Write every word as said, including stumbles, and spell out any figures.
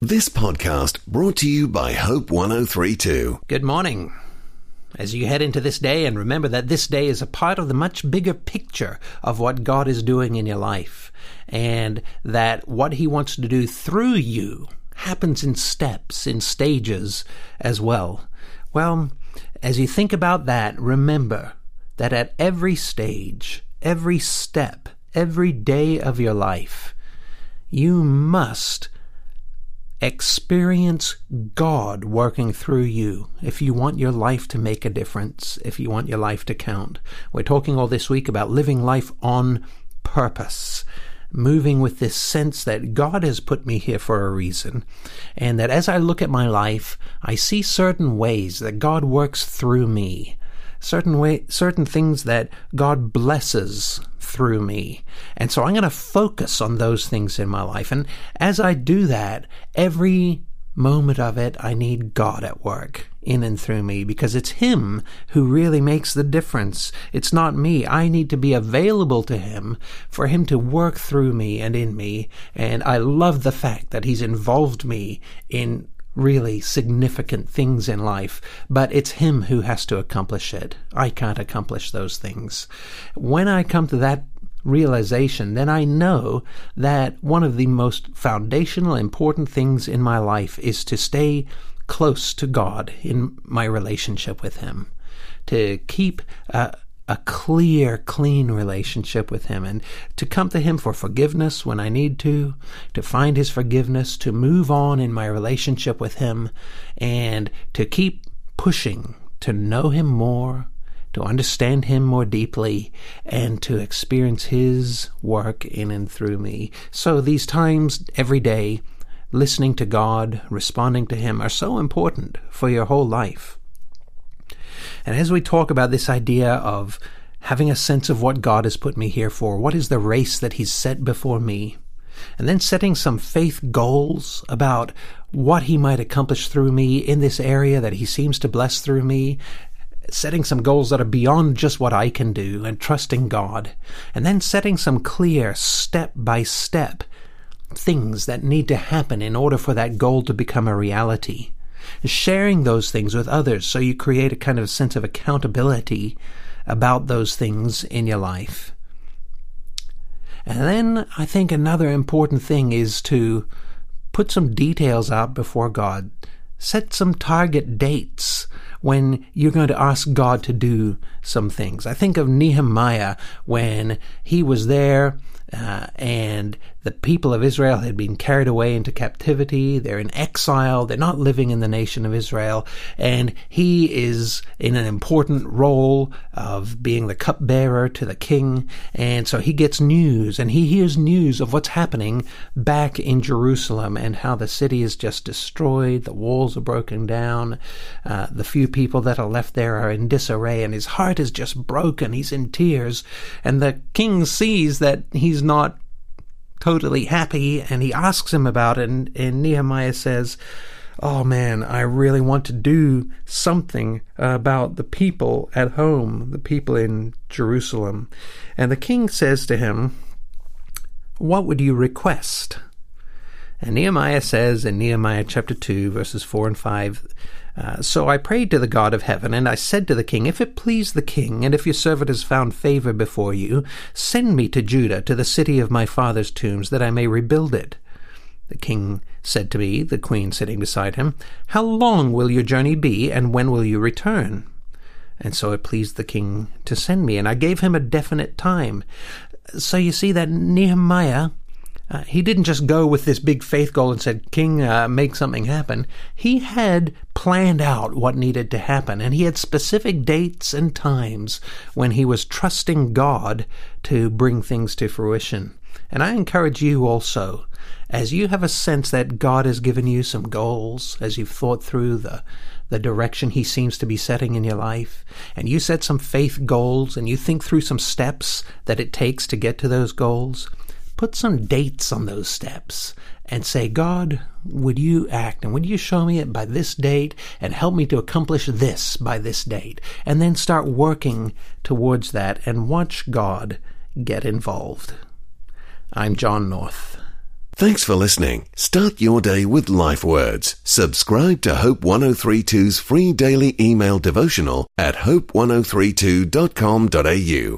This podcast brought to you by Hope one oh three point two. Good morning. As you head into this day, and remember that this day is a part of the much bigger picture of what God is doing in your life, and that what He wants to do through you happens in steps, in stages as well. Well, as you think about that, remember that at every stage, every step, every day of your life, you must experience God working through you if you want your life to make a difference, if you want your life to count. We're talking all this week about living life on purpose, moving with this sense that God has put me here for a reason, and that as I look at my life, I see certain ways that God works through me, certain way, certain things that God blesses through me. And so I'm going to focus on those things in my life. And as I do that, every moment of it, I need God at work in and through me, because it's Him who really makes the difference. It's not me. I need to be available to Him for Him to work through me and in me. And I love the fact that He's involved me in really significant things in life, but it's Him who has to accomplish it. I can't accomplish those things. When I come to that realization, then I know that one of the most foundational, important things in my life is to stay close to God in my relationship with Him, to keep uh, a clear, clean relationship with Him, and to come to Him for forgiveness when I need to, to find His forgiveness, to move on in my relationship with Him, and to keep pushing to know Him more, to understand Him more deeply, and to experience His work in and through me. So these times every day, listening to God, responding to Him, are so important for your whole life. And as we talk about this idea of having a sense of what God has put me here for, what is the race that He's set before me, and then setting some faith goals about what He might accomplish through me in this area that He seems to bless through me, setting some goals that are beyond just what I can do and trusting God, and then setting some clear step-by-step things that need to happen in order for that goal to become a reality. Sharing those things with others so you create a kind of sense of accountability about those things in your life. And then I think another important thing is to put some details out before God. Set some target dates when you're going to ask God to do some things. I think of Nehemiah when he was there uh, and the people of Israel had been carried away into captivity. They're in exile. They're not living in the nation of Israel. And he is in an important role of being the cupbearer to the king. And so he gets news, and he hears news of what's happening back in Jerusalem and how the city is just destroyed. The walls are broken down. Uh, the few people that are left there are in disarray, and his heart is just broken. He's in tears. And the king sees that he's not totally happy, and he asks him about it, and, and Nehemiah says, oh man, I really want to do something about the people at home, the people in Jerusalem. And the king says to him, what would you request? And Nehemiah says in Nehemiah chapter two, verses four and five, Uh, so I prayed to the God of heaven, and I said to the king, if it please the king, and if your servant has found favor before you, send me to Judah, to the city of my father's tombs, that I may rebuild it. The king said to me, the queen sitting beside him, how long will your journey be, and when will you return? And so it pleased the king to send me, and I gave him a definite time. So you see that Nehemiah, Uh, he didn't just go with this big faith goal and said, King, uh, make something happen. He had planned out what needed to happen, and he had specific dates and times when he was trusting God to bring things to fruition. And I encourage you also, as you have a sense that God has given you some goals, as you've thought through the the direction He seems to be setting in your life, and you set some faith goals, and you think through some steps that it takes to get to those goals, put some dates on those steps and say, God, would you act, and would you show me it by this date and help me to accomplish this by this date? And then start working towards that and watch God get involved. I'm John North. Thanks for listening. Start your day with life words. Subscribe to Hope ten thirty-two's free daily email devotional at hope ten thirty-two dot com dot a u.